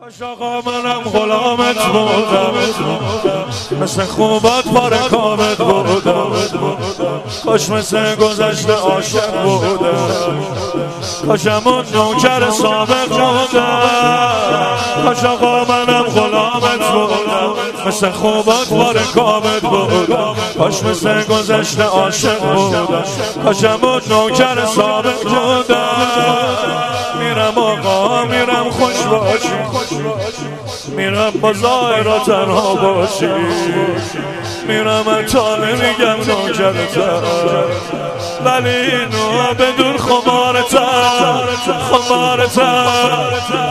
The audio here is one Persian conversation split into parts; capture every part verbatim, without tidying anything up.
کاش آقا منم غلامت بودم، مثل خوبات پاره کامت بودم، کاش مثل گذشته عاشق بودم، کاش همون نوکر سابق بودم. کاش آقا منم غلامت بودم، مثل خوبات پاره کامت بودم، کاش مثل گذشته عاشق بودم، کاش همون نوکر سابق بودم. میرم آقا میرم خوش باشی، میرم با ظاهرا تنها باشی، میرم اتا نمیگم نوکرتم، ولی اینو بدون خمارتم، خمارتم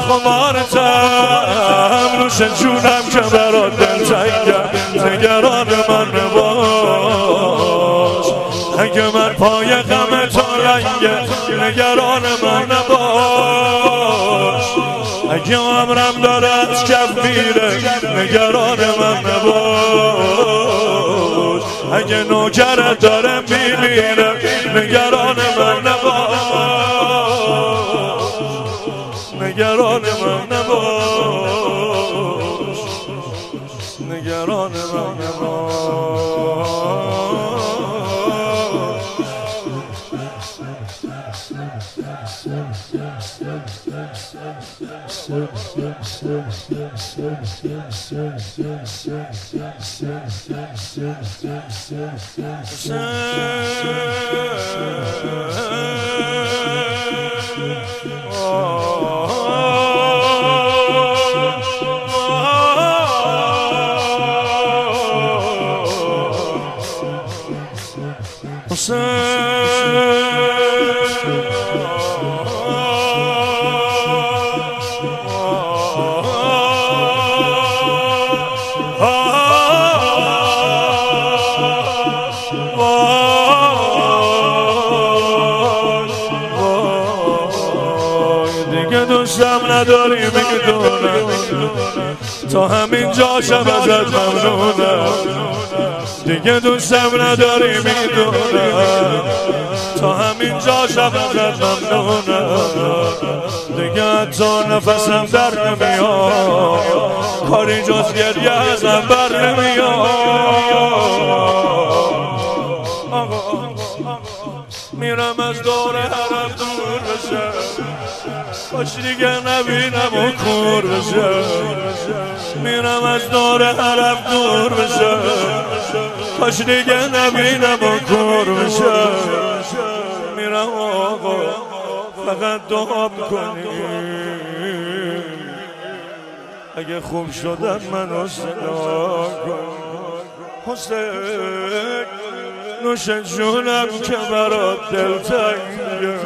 خمارتم نوش جونم که برات دلتنگم، نگران من نباش، اگه من پای غم تو لنگه نگران من نباش، اگه عمرم داره از کف میره نگران من نباش، اگه نوکرت داره میمیره نگران من نباش، نگران من نباش، نگران من نباش. دوستم نداری میدونم، تا همین جاشم ازت ممنونم، دیگه دوستم نداری میدونم، تا همین جاشم ازت ممنونم، دیگه حتی نفسم در نمیاد، کاری جز گریه ازم بر نمیاد. میرم از دور حرم دور بشم، کاش دیگه نبینم و کور بشم، میرم از دور حرم دور بشم، کاش دیگه نبینم و کور بشم، میرم آقا فقط دعا کنی، اگه خوب شدم منو صدا کن، حسین نوش جونم که برات دلتنگم،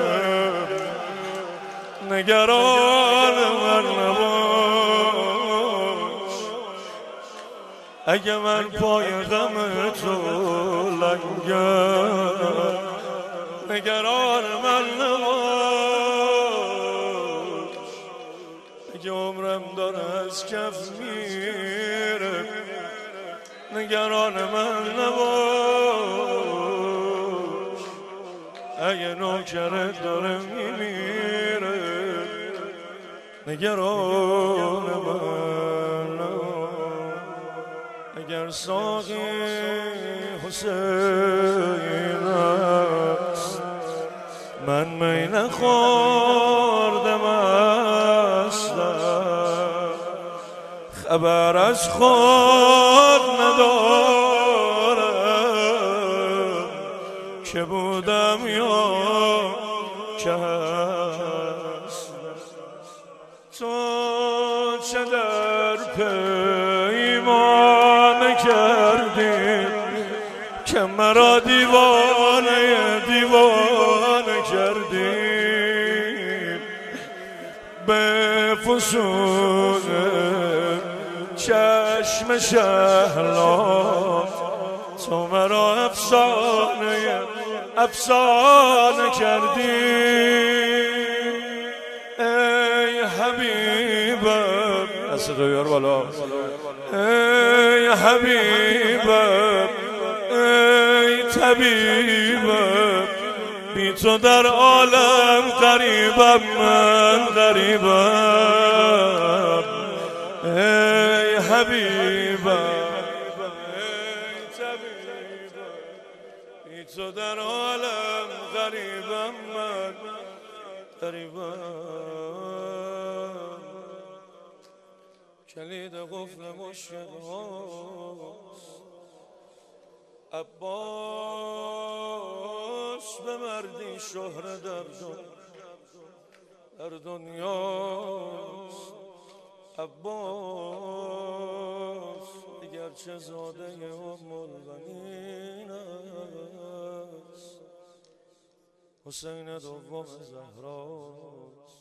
نگران من نباش، اگه من پای غم تو لنگم، نگران من نباش، اگه عمرم داره از کف میره نگران من نباش، اگه نوکرت داره میمیره نگران من نباش، اگر ساقی حسین است من می نخوردم اصلا، خبر از خود ندارم که بودم یا که هست، تو چه در پیمان کردی که مرا دیوانه دیوانه کردی، به فسون چشم شهلا تو مرا افسانه افسانه کردی، ای حبیبم دست دویار بالا، ای حبیبم ای طبیبم، بی تو در عالم غریبم، من غریبم، ای حبیبم ای طبیبم ای تو در عالم غریبم من غریبم کلید قفل مشکل هاست عباس به مردی شهره در در دنیاست عباس اگرچه زاده ام البنین است حسین دوم زهراست